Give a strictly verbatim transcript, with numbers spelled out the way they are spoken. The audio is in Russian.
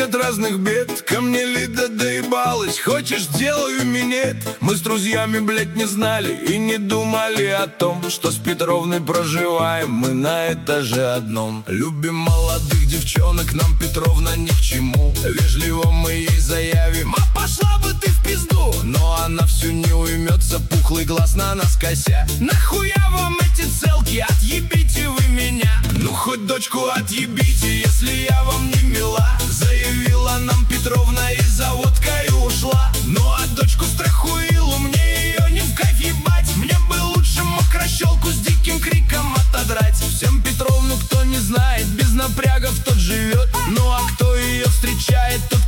нет разных бед. Ко мне Лида доебалась, хочешь сделаю минет. Мы с друзьями, блядь, не знали и не думали о том, что с Петровной проживаем мы на этаже одном. Любим молодых девчонок, нам Петровна ни к чему. Вежливо мы ей заявим: а пошла бы ты в пизду. Но она всю не уймется, пухлый глаз на нас кося: нахуя вам эти целки, отъебите вы меня. Ну хоть дочку отъебите, если я вам не мила. Заявила нам Петровна и за водкой ушла. Ну а дочку страхуилу, мне ее не в кайф ебать. Мне бы лучше мокрощелку с диким криком отодрать. Всем Петровну кто не знает, без напрягов тот живет. Ну а кто ее встречает, тот